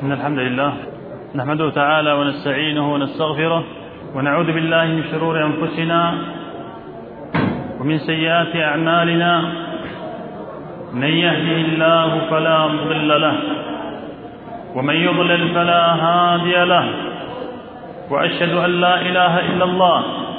إن الحمد لله نحمده تعالى ونستعينه ونستغفره ونعوذ بالله من شرور أنفسنا ومن سيئات أعمالنا. من يهده الله فلا مضل له ومن يضلل فلا هادي له، وأشهد أن لا إله إلا الله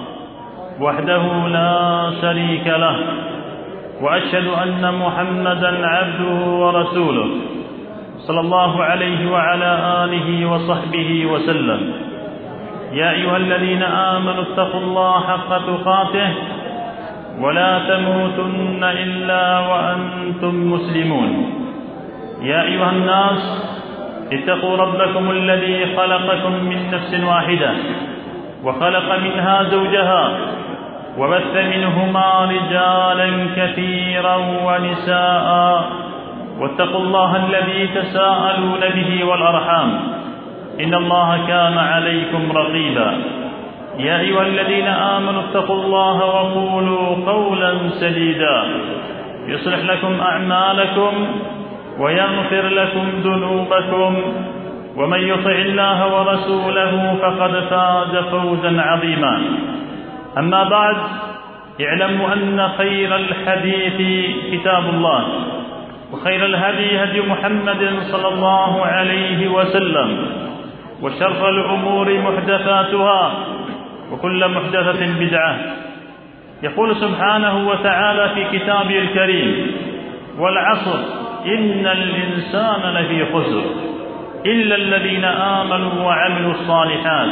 وحده لا شريك له، وأشهد أن محمدا عبده ورسوله صلى الله عليه وعلى آله وصحبه وسلم. يا أيها الذين آمنوا اتقوا الله حق تقاته ولا تموتن إلا وأنتم مسلمون. يا أيها الناس اتقوا ربكم الذي خلقكم من نفس واحدة وخلق منها زوجها وبث منهما رجالا كثيرا ونساء، واتقوا الله الذي تساءلون به والأرحام إن الله كان عليكم رقيبا. يا أيها الذين آمنوا اتقوا الله وقولوا قولا سديدا يصلح لكم أعمالكم ويغفر لكم ذنوبكم، ومن يطع الله ورسوله فقد فاز فوزا عظيما. أما بعد، اعلموا أن خير الحديث كتاب الله، وخير الهدي هدي محمد صلى الله عليه وسلم، وشر الأمور محدثاتها وكل محدثة بدعة. يقول سبحانه وتعالى في كتابه الكريم: والعصر إن الإنسان لفي خسر إلا الذين آمنوا وعملوا الصالحات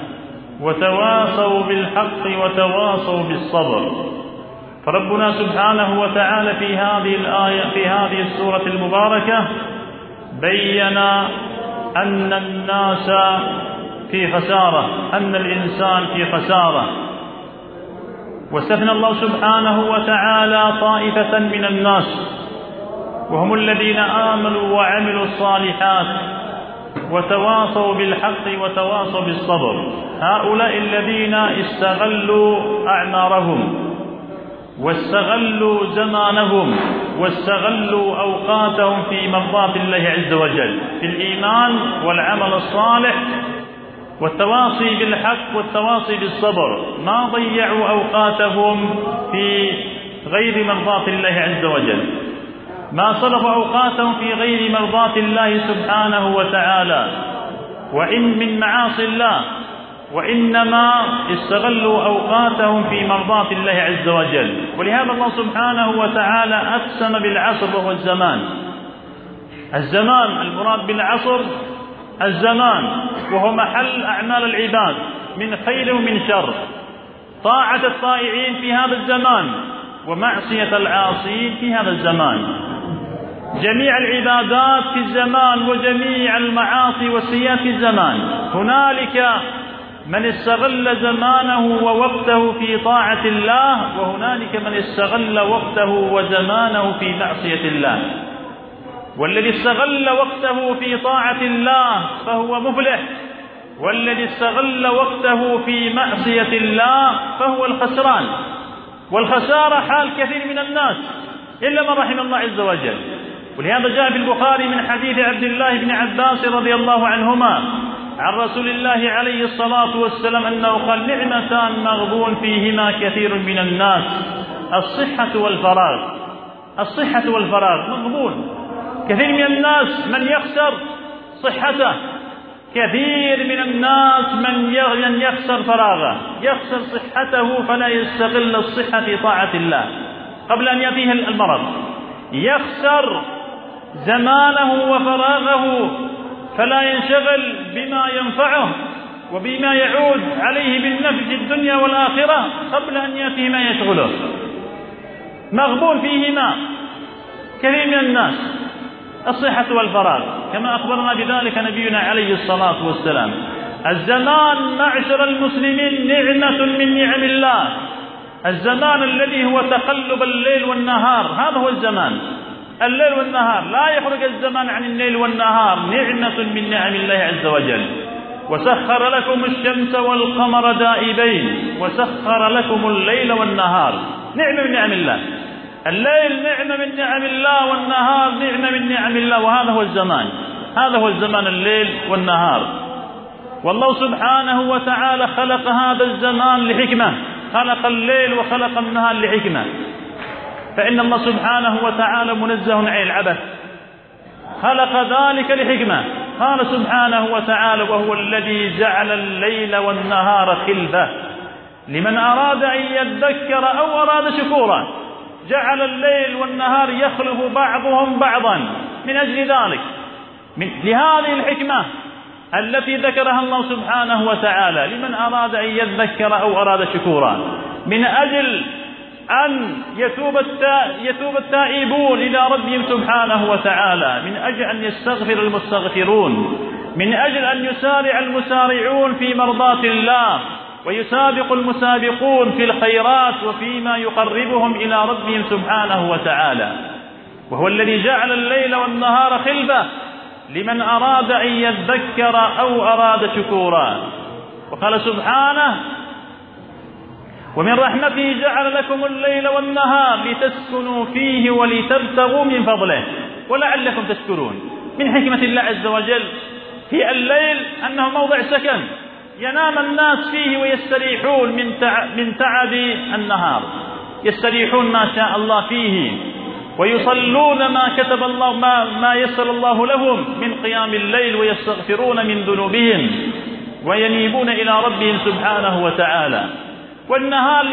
وتواصوا بالحق وتواصوا بالصبر. فربنا سبحانه وتعالى في هذه الآية في هذه السورة المباركة بين أن الناس في خسارة، أن الإنسان في خسارة، واستثنى الله سبحانه وتعالى طائفة من الناس وهم الذين آمنوا وعملوا الصالحات وتواصوا بالحق وتواصوا بالصبر. هؤلاء الذين استغلوا أعمارهم واستغلوا زمانهم واستغلوا أوقاتهم في مرضاة الله عز وجل في الإيمان والعمل الصالح والتواصي بالحق والتواصي بالصبر. ما ضيعوا أوقاتهم في غير مرضاة الله عز وجل، ما صرفوا أوقاتهم في غير مرضاة الله سبحانه وتعالى وإن من معاصي الله، وإنما استغلوا أوقاتهم في مرضاة الله عز وجل. ولهذا الله سبحانه وتعالى أقسم بالعصر وهو الزمان. الزمان المراد بالعصر الزمان، وهو محل أعمال العباد من خير ومن شر، طاعة الطائعين في هذا الزمان ومعصية العاصين في هذا الزمان. جميع العبادات في الزمان وجميع المعاصي والسيئات في الزمان. هنالك من استغل زمانه ووقته في طاعة الله، وهنالك من استغل وقته وزمانه في معصية الله. والذي استغل وقته في طاعة الله فهو مفلح، والذي استغل وقته في معصية الله فهو الخسران. والخسارة حال كثير من الناس إلا من رحم الله عز وجل. ولهذا جاء في البخاري من حديث عبد الله بن عباس رضي الله عنهما عن رسول الله عليه الصلاة والسلام أنه قال: نعمتان مغبون فيهما كثير من الناس، الصحة والفراغ. الصحة والفراغ مغبون. كثير من الناس من يخسر صحته، كثير من الناس من يخسر فراغه، يخسر صحته فلا يستغل الصحة في طاعة الله قبل أن يأتيه المرض، يخسر زمانه وفراغه فلا ينشغل بما ينفعه وبما يعود عليه بالنفع في الدنيا والآخرة قبل أن يأتيه ما يشغله. مغبون فيهما كثير من الناس، الصحة والفراغ، كما أخبرنا بذلك نبينا عليه الصلاة والسلام. الزمان معشر المسلمين نعمة من نعم الله. الزمان الذي هو تقلب الليل والنهار، هذا هو الزمان، الليل والنهار، لا يخرج الزمان عن الليل والنهار، نعمة من نعم الله عز وجل. وسخر لكم الشمس والقمر دائبين وسخر لكم الليل والنهار، نعمة من نعم الله. الليل نعمة من نعم الله، والنهار نعمة من نعم الله، وهذا هو الزمان. هذا هو الزمان، الليل والنهار. والله سبحانه وتعالى خلق هذا الزمان لحكمة، خلق الليل وخلق النهار لحكمة. فإن الله سبحانه وتعالى منزه عن العبث، خلق ذلك لحكمة. قال سبحانه وتعالى: وهو الذي جعل الليل والنهار خلفة لمن أراد أن يذكر أو أراد شكورا. جعل الليل والنهار يخلف بعضهم بعضا من أجل ذلك، لهذه الحكمة التي ذكرها الله سبحانه وتعالى، لمن أراد أن يذكر أو أراد شكورا، من أجل أن يتوب التائبون إلى ربهم سبحانه وتعالى، من أجل أن يستغفر المستغفرون، من أجل أن يسارع المسارعون في مرضاة الله، ويسابق المسابقون في الخيرات وفيما يقربهم إلى ربهم سبحانه وتعالى. وهو الذي جعل الليل والنهار خلفة لمن أراد أن يذكر أو أراد شكورا. وقال سبحانه: ومن رحمته جعل لكم الليل والنهار لتسكنوا فيه ولتبتغوا من فضله ولعلكم تشكرون. من حكمة الله عز وجل في الليل أنه موضع سكن، ينام الناس فيه ويستريحون من تعب النهار، يستريحون ما شاء الله فيه، ويصلون ما كتب الله، ما يسر الله لهم من قيام الليل، ويستغفرون من ذنوبهم وينيبون إلى ربهم سبحانه وتعالى. والنهار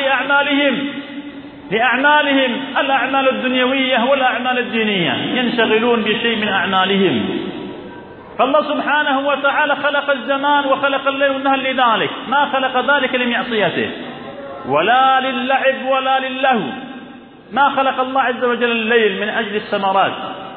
لأعمالهم الأعمال الدنيوية والأعمال الدينية، ينشغلون بشيء من أعمالهم. فالله سبحانه وتعالى خلق الزمان وخلق الليل والنهار لذلك، ما خلق ذلك لمعصيته ولا للعب ولا للهو. ما خلق الله عز وجل الليل من أجل الثمرات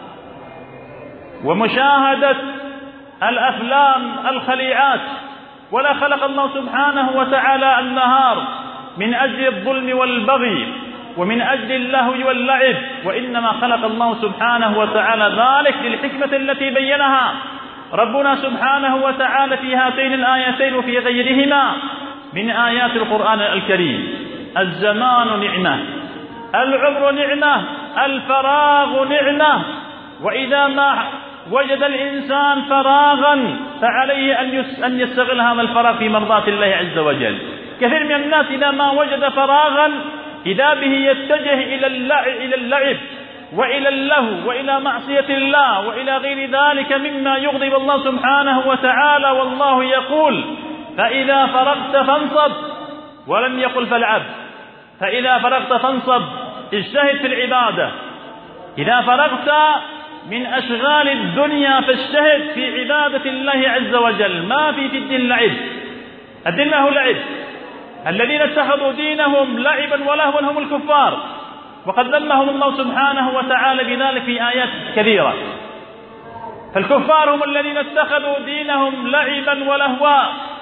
ومشاهدة الأفلام الخليعات، ولا خلق الله سبحانه وتعالى النهار من أجل الظلم والبغي ومن أجل اللهو واللعب، وإنما خلق الله سبحانه وتعالى ذلك للحكمة التي بينها ربنا سبحانه وتعالى في هاتين الآيتين وفي غيرهما من آيات القرآن الكريم. الزمان نعمة، العمر نعمة، الفراغ نعمة، وإذا ما وجد الإنسان فراغا فعليه أن يستغل هذا الفراغ في مرضاة الله عز وجل. كثير من الناس إذا ما وجد فراغا إذا به يتجه إلى اللعب وإلى اللهو وإلى معصية الله وإلى غير ذلك مما يغضب الله سبحانه وتعالى. والله يقول: فإذا فرغت فانصب، ولم يقل فالعب. فإذا فرغت فانصب، اجتهد في العبادة. إذا فرغت من أشغال الدنيا فاجتهد في عبادة الله عز وجل. ما في الدين لعب، الدين ما هو لعب. الذين اتخذوا دينهم لعبا ولهوا هم الكفار، وقد ذمهم الله سبحانه وتعالى بذلك في آيات كثيرة. فالكفار هم الذين اتخذوا دينهم لعبا ولهوا،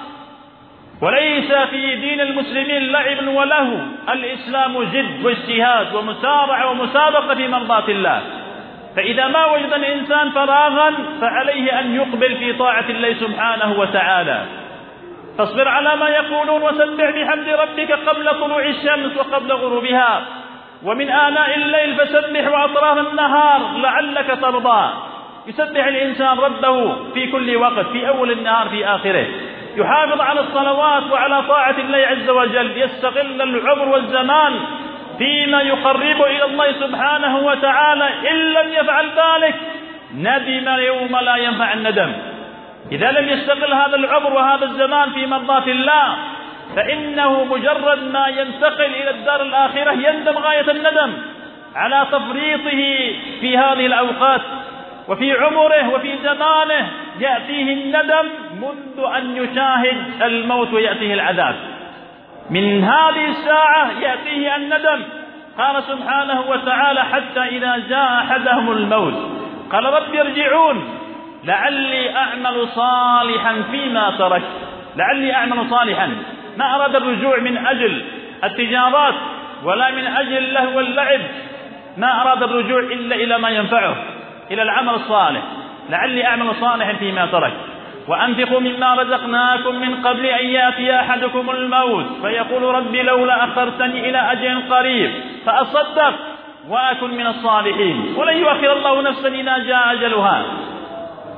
وليس في دين المسلمين لعب ولهو. الإسلام جد واجتهاد ومسارعة ومسابقة في مرضاة الله. فإذا ما وجد الإنسان فراغا فعليه أن يقبل في طاعة الله سبحانه وتعالى. فاصبر على ما يقولون وسبح بحمد ربك قبل طلوع الشمس وقبل غروبها، ومن آناء الليل فسبح وأطراف النهار لعلك ترضى. يسبح الإنسان ربه في كل وقت، في أول النهار في آخره، يحافظ على الصلوات وعلى طاعة الله عز وجل، يستغل العمر والزمان فيما يقرب إلى الله سبحانه وتعالى. إن لم يفعل ذلك ندم يوم لا ينفع الندم. إذا لم يستغل هذا العمر وهذا الزمان في مرضاة الله فإنه مجرد ما ينتقل إلى الدار الآخرة يندم غاية الندم على تفريطه في هذه الأوقات، وفي عمره وفي زمانه يأتيه الندم منذ أن يشاهد الموت ويأتيه العذاب. من هذه الساعة يأتيه الندم. قال سبحانه وتعالى: حتى إذا جاء أحدهم الموت قال رب ارجعون لعلي أعمل صالحا فيما تركت. لعلي أعمل صالحا، ما أراد الرجوع من أجل التجارات ولا من أجل اللهو واللعب، ما أراد الرجوع إلا إلى ما ينفعه، إلى العمل الصالح. لعلي أعمل صالحا فيما ترك. وأنفقوا مما رزقناكم من قبل أن يأتي أحدكم الموت فيقول رب لولا أخرتني إلى أجل قريب فأصدق وأكن من الصالحين ولن يؤخر الله نفسا إذا جاء أجلها.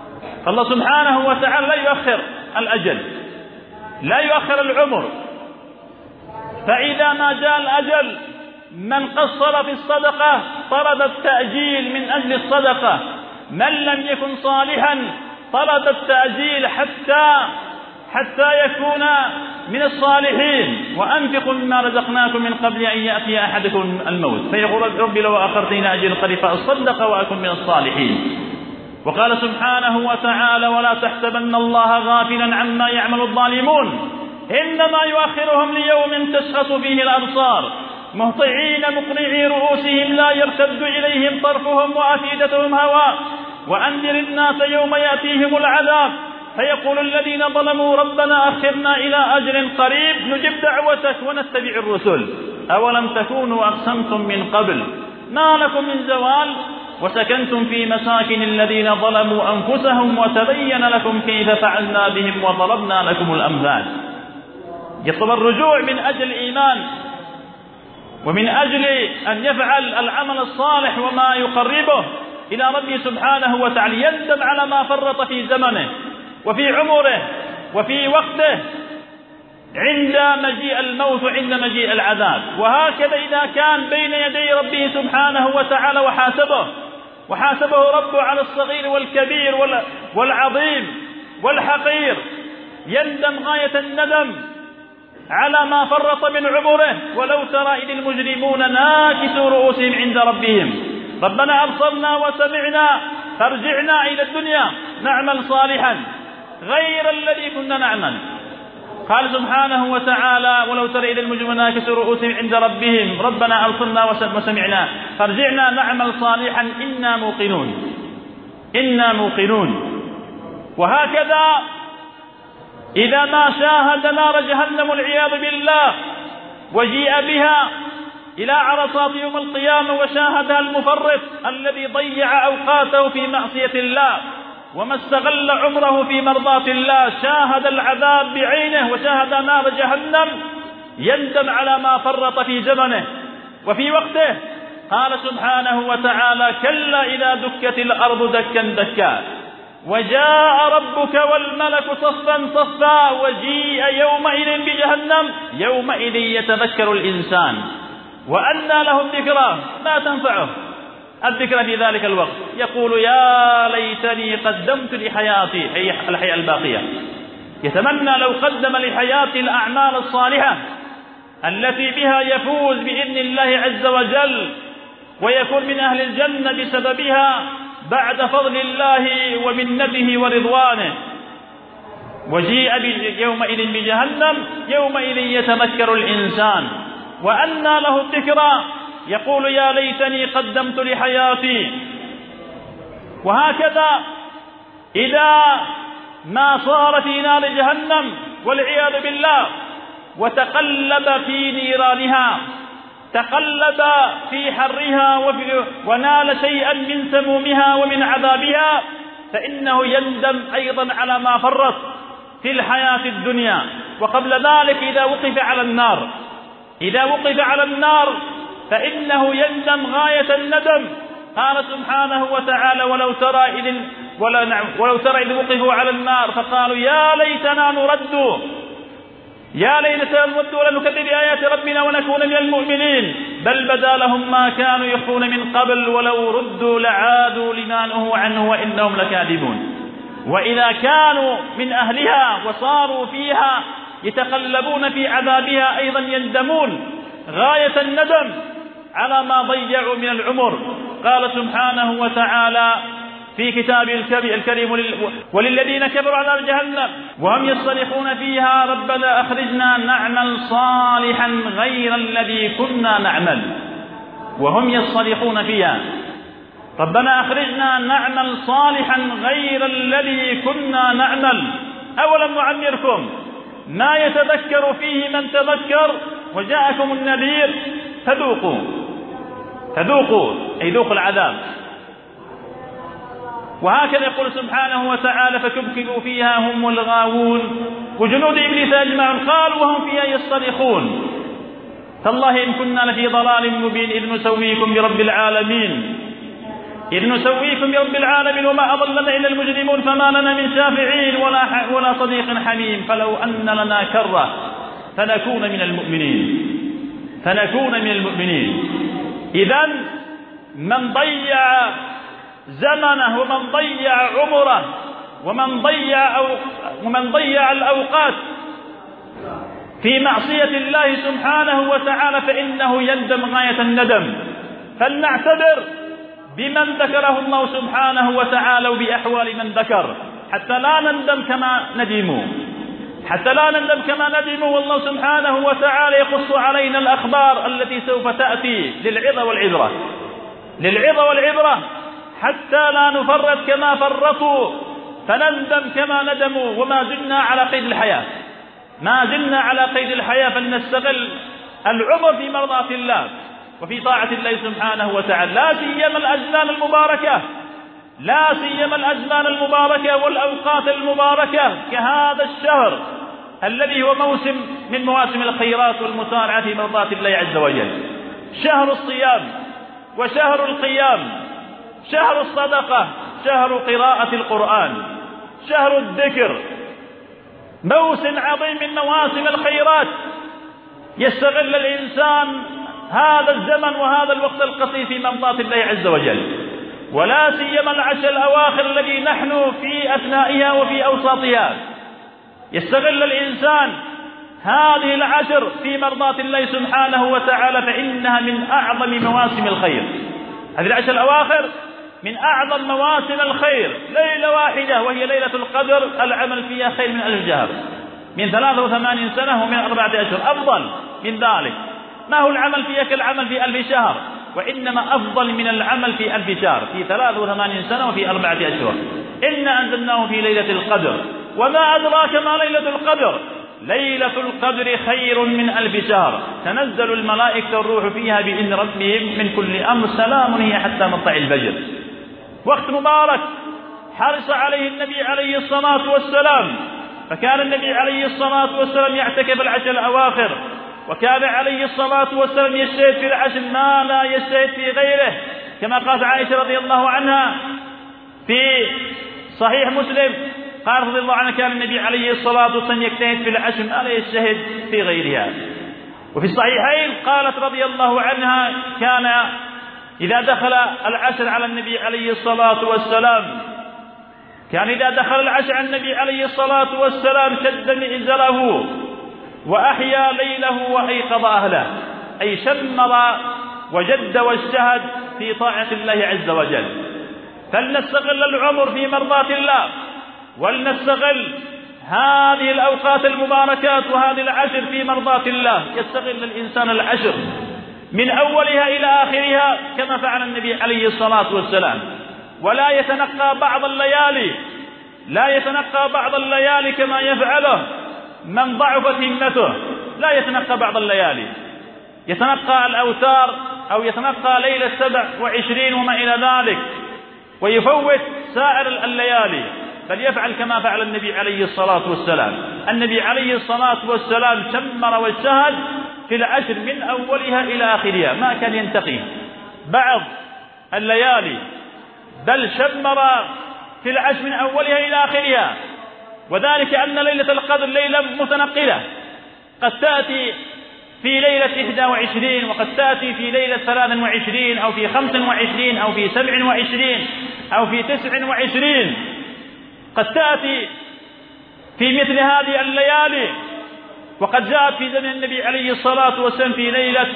الله سبحانه وتعالى لا يؤخر الأجل، لا يؤخر العمر، فإذا ما جاء الأجل من قصر في الصدقة طلب التأجيل من أجل الصدقة، من لم يكن صالحا طلب التأجيل حتى يكون من الصالحين. وأنفقوا مما رزقناكم من قبل أن يأتي أحدكم الموت فيقول ربي لو أخرتني أجل قريب فأصدق وأكن من الصالحين. وقال سبحانه وتعالى ولا تحسبن الله غافلا عما يعمل الظالمون إنما يؤخرهم ليوم تشخص فيه الأبصار مهطعين مقنعي رؤوسهم لا يرتد إليهم طرفهم وأفئدتهم هواء وأنذر الناس يوم يأتيهم العذاب فيقول الذين ظلموا ربنا أخرنا إلى أجل قريب نجب دعوتك ونتبع الرسل أولم تكونوا أقسمتم من قبل ما لكم من زوال وسكنتم في مساكن الذين ظلموا أنفسهم وتبين لكم كيف فعلنا بهم وضربنا لكم الأمثال. يطلب الرجوع من أجل الإيمان ومن أجل أن يفعل العمل الصالح وما يقربه إلى ربه سبحانه وتعالى، يندم على ما فرط في زمنه وفي عمره وفي وقته عند مجيء الموت وعند مجيء العذاب. وهكذا إذا كان بين يدي ربه سبحانه وتعالى وحاسبه ربه على الصغير والكبير والعظيم والحقير يندم غاية الندم على ما فرط من عمره. ولو ترى إذ المجرمون ناكسوا رؤوسهم عند ربهم ربنا أبصرنا وسمعنا فارجعنا إلى الدنيا نعمل صالحا غير الذي كنا نعمل. قال سبحانه وتعالى ولو ترى إذ المجرمون ناكسوا رؤوسهم عند ربهم ربنا أبصرنا وسمعنا فارجعنا نعمل صالحا إنا موقنون. وهكذا إذا ما شاهد نار جهنم والعياذ بالله وجيء بها إلى عرصات يوم القيامة وشاهدها المفرط الذي ضيع أوقاته في معصية الله وما استغل عمره في مرضاة الله، شاهد العذاب بعينه وشاهد نار جهنم يندم على ما فرط في زمنه وفي وقته. قال سبحانه وتعالى كلا إذا دكت الأرض دكا دكا وجاء ربك والملك صفا صفا وجيء يومئذ بجهنم يومئذ يتذكر الإنسان وأنى له الذكرى ما تنفعه الذكرى في ذلك الوقت يقول يا ليتني قدمت لحياتي أي الحياة الباقية. يتمنى لو قدم لحياته الأعمال الصالحة التي بها يفوز بإذن الله عز وجل ويكون من أهل الجنة بسببها بعد فضل الله ومنته ورضوانه. وجيء يومئذ بجهنم يومئذ يتذكر الإنسان وأنى له الذكرى يقول يا ليتني قدمت لحياتي. وهكذا إذا ما صار في نار جهنم والعياذ بالله وتقلب في نيرانها تقلب في حرها ونال شيئا من سمومها ومن عذابها فإنه يندم أيضا على ما فرط في الحياة الدنيا. وقبل ذلك إذا وقف على النار فإنه يندم غاية الندم. قال سبحانه وتعالى ولو ترى إذ وقفوا على النار فقالوا يا ليتنا نرد ولا نكذب بآيات ربنا ونكون من المؤمنين بل بدا لهم ما كانوا يخفون من قبل ولو ردوا لعادوا لما نهوا عنه وإنهم لكاذبون. وإذا كانوا من أهلها وصاروا فيها يتقلبون في عذابها أيضا يندمون غاية الندم على ما ضيعوا من العمر. قال سبحانه وتعالى في كتابه الكريم وللذين كفروا عذاب جهنم وهم يصطرخون فيها ربنا أخرجنا نعمل صالحا غير الذي كنا نعمل. وهم يصطرخون فيها ربنا أخرجنا نعمل صالحا غير الذي كنا نعمل أولم نعمركم ما يتذكر فيه من تذكر وجاءكم النذير فذوقوا أي ذوقوا العذاب. وهكذا يقول سبحانه وتعالى فكبكبوا فيها هم الغاوون وجنود إبليس أجمعون قالوا وهم فيها يصطرخون تالله إن كنا لفي ضلال مبين إذ نسويكم برب العالمين إذ نسويكم برب العالمين وما أضلنا إلا المجرمون فما لنا من شافعين ولا صديق حميم فلو أن لنا كرة فنكون من المؤمنين. إذن من ضيع زمنه ومن ضيع عمره ومن ضيع الأوقات في معصية الله سبحانه وتعالى فإنه يندم غاية الندم. فلنعتبر بمن ذكره الله سبحانه وتعالى وبأحوال من ذكر حتى لا نندم كما ندموا. والله سبحانه وتعالى يقص علينا الأخبار التي سوف تأتي للعظة والعبرة حتى لا نفرط كما فرطوا فنندم كما ندموا. وما زلنا على قيد الحياة فلنستغل العمر في مرضاة الله وفي طاعة الله سبحانه وتعالى، لا سيما الأزمان المباركة والأوقات المباركة كهذا الشهر الذي هو موسم من مواسم الخيرات والمسارعة في مرضاة الله عز وجل، شهر الصيام وشهر القيام، شهر الصدقة، شهر قراءة القرآن، شهر الذكر، موسم عظيم من مواسم الخيرات. يستغل الإنسان هذا الزمن وهذا الوقت القصير في مرضاة الله عز وجل، ولا سيما العشر الأواخر الذي نحن في أثنائها وفي أوساطها. يستغل الإنسان هذه العشر في مرضاة الله سبحانه وتعالى فإنها من أعظم مواسم الخير. هذه العشر الأواخر من أعظم مواسم الخير، ليلة واحدة وهي ليلة القدر العمل فيها خير من 1000 شهر، من 83 سنة ومن 4 أشهر، أفضل من ذلك. ما هو العمل فيها كالعمل في 1000 شهر، وإنما أفضل من العمل في 1000 شهر، في 83 سنة وفي 4 أشهر. إنا أنزلناه في ليلة القدر وما أدراك ما ليلة القدر، ليلة القدر خير من 1000 شهر، تنزل الملائكة والروح فيها بإذن ربهم من كل أمر، سلام هي حتى مطلع الفجر. وقت مبارك حرص عليه النبي عليه الصلاة والسلام، فكان النبي عليه الصلاة والسلام يعتكف العشر الأواخر، وكان عليه الصلاة والسلام يجتهد في العشر ما لا يجتهد في غيره، كما قالت عائشة رضي الله عنها في صحيح مسلم، قال رضي الله عنها كان النبي عليه الصلاة والسلام يجتهد في العشر ما لا يجتهد في غيرها. وفي الصحيحين قالت رضي الله عنها كان إذا دخل العشر على النبي عليه الصلاة والسلام شد مئزره وأحيا ليله وأيقظ أهله، أي شمر وجد واجتهد في طاعة الله عز وجل. فلنستغل العمر في مرضاة الله، ولنستغل هذه الأوقات المباركات وهذه العشر في مرضاة الله. يستغل الإنسان العشر من أولها إلى آخرها كما فعل النبي عليه الصلاة والسلام، ولا يتنقى بعض الليالي كما يفعله من ضعفت همته، لا يتنقى بعض الليالي، يتنقى الأوتار أو يتنقى ليلة 27 وما إلى ذلك ويفوت سائر الليالي، بل يفعل كما فعل النبي عليه الصلاة والسلام. النبي عليه الصلاة والسلام شمر واجتهد في العشر من أولها إلى آخرها، ما كان ينتقي بعض الليالي، بل شمر في العشر من أولها إلى آخرها. وذلك أن ليلة القدر ليلة متنقلة، قد تأتي في ليلة 21 وقد تأتي في ليلة 23 أو في 25 أو في 27 أو في 29، قد تأتي في مثل هذه الليالي. وقد جاءت في زمن النبي عليه الصلاة والسلام في ليلة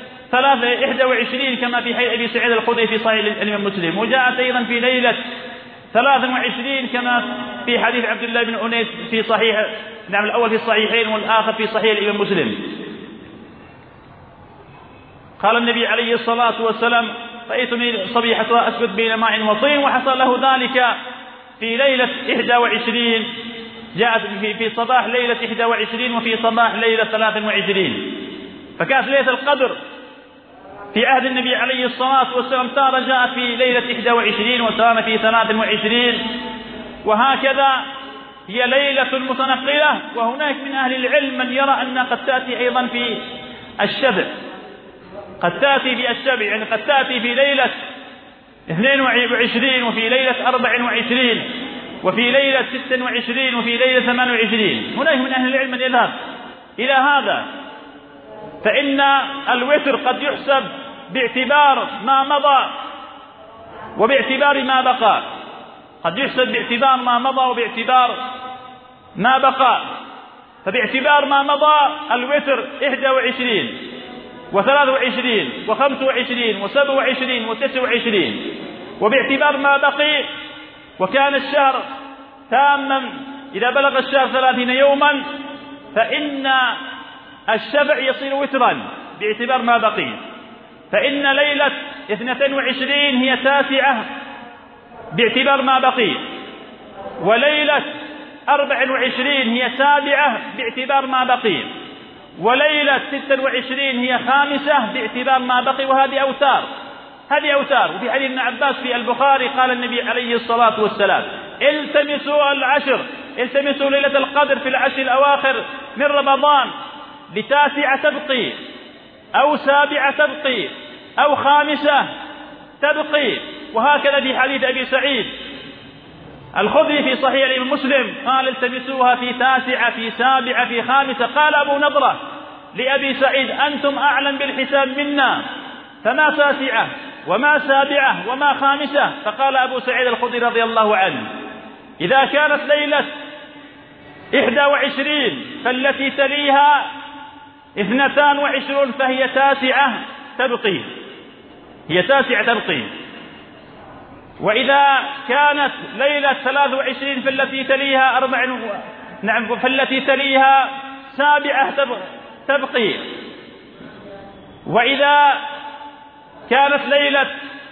21 كما في حديث أبي سعيد الخدري في صحيح الإمام مسلم، وجاءت أيضا في ليلة 23 كما في حديث عبد الله بن أنيس في صحيح الأول في الصحيحين والآخر في صحيح الإمام مسلم. قال النبي عليه الصلاة والسلام: رأيتني صبيحتها أسود بين ماء وطين، وحصل له ذلك في ليلة 21، جاءت في صباح ليلة 21 وفي صباح ليلة 23. فكانت ليلة القدر في عهد النبي عليه الصلاة والسلام تارة جاءت في ليلة 21 وتارة في 23، وهكذا هي ليلة متنقلة. وهناك من أهل العلم من يرى أنها قد تأتي أيضا في الشبع، قد تأتي في الشبع، يعني قد تأتي في ليلة 22 وفي ليلة 24 وفي ليلة 26 وفي ليلة 28. هناك من أهل العلم من يذهب إلى هذا، فإن الوتر قد يحسب باعتبار ما مضى وباعتبار ما بقى، قد يحسب باعتبار ما مضى وباعتبار ما بقى. فباعتبار ما مضى الوتر 21 و23 و25 و27 و29، وباعتبار ما بقي وكان الشهر تاما إذا بلغ الشهر 30 يوما فإن الشفع يصير وترا باعتبار ما بقي. فإن ليلة 22 هي 9 باعتبار ما بقي، وليلة 24 هي 7 باعتبار ما بقي، وليلة 26 هي 5 باعتبار ما بقي. وهذه أوتار، هذه أوتار. وفي حديث ابن عباس في البخاري قال النبي عليه الصلاة والسلام: التمسوا العشر، التمسوا ليلة القدر في العشر الأواخر من رمضان، ل9 تبقي أو 7 تبقي أو 5 تبقي. وهكذا في حديث أبي سعيد الخدري في صحيح الإمام مسلم قال: التمسوها في 9 في 7 في 5. قال أبو نضرة لأبي سعيد: أنتم أعلم بالحساب منا، فما 9 وما 7 وما 5؟ فقال أبو سعيد الخدري رضي الله عنه: إذا كانت ليلة 21 فالتي تليها 22 فهي 9 تبقي، هي 9 تبقي. وإذا كانت ليلة 23 فالتي تليها فالتي تليها 7 تبقي. وإذا كانت ليلة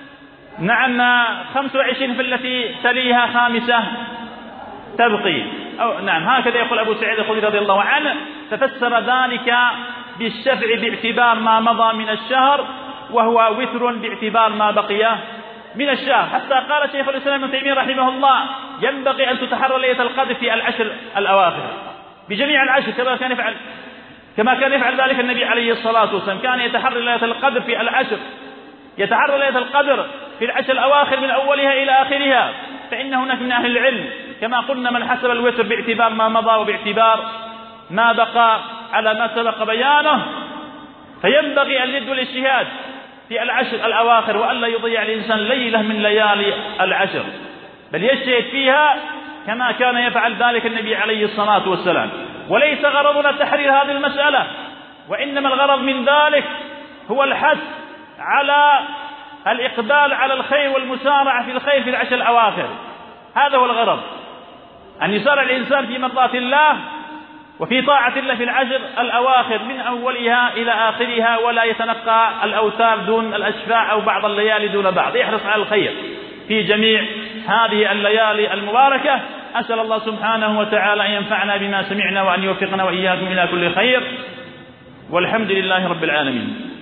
25 فالتي تليها 5 تبقي. هكذا يقول أبو سعيد الخدري رضي الله عنه. ففسر ذلك بالشفع باعتبار ما مضى من الشهر، وهو وتر باعتبار ما بقي من الشهر. حتى قال شيخ الإسلام ابن تيمية رحمه الله: ينبغي أن تتحرى ليلة القدر في العشر الأواخر بجميع العشر، كما كان يفعل ذلك النبي عليه الصلاة والسلام. كان يتحرى ليلة القدر في العشر، يتحرى ليلة القدر في العشر الأواخر من أولها إلى آخرها. فإن هناك من أهل العلم كما قلنا من حسب الوتر باعتبار ما مضى وباعتبار ما بقى على ما سبق بيانه. فينبغي أن يجد الاجتهاد في العشر الأواخر، وألا يضيع الإنسان ليلة من ليالي العشر، بل يجتهد فيها كما كان يفعل ذلك النبي عليه الصلاة والسلام. وليس غرضنا تحرير هذه المسألة، وإنما الغرض من ذلك هو الحث على الإقبال على الخير والمسارعة في الخير في العشر الأواخر. هذا هو الغرض، أن يسارع الإنسان في مرضاة الله وفي طاعة الله في العشر الأواخر من أولها إلى آخرها، ولا يتنقى الأوتار دون الأشفاع أو بعض الليالي دون بعض. يحرص على الخير في جميع هذه الليالي المباركة. أسأل الله سبحانه وتعالى أن ينفعنا بما سمعنا وأن يوفقنا وإياكم إلى كل خير، والحمد لله رب العالمين.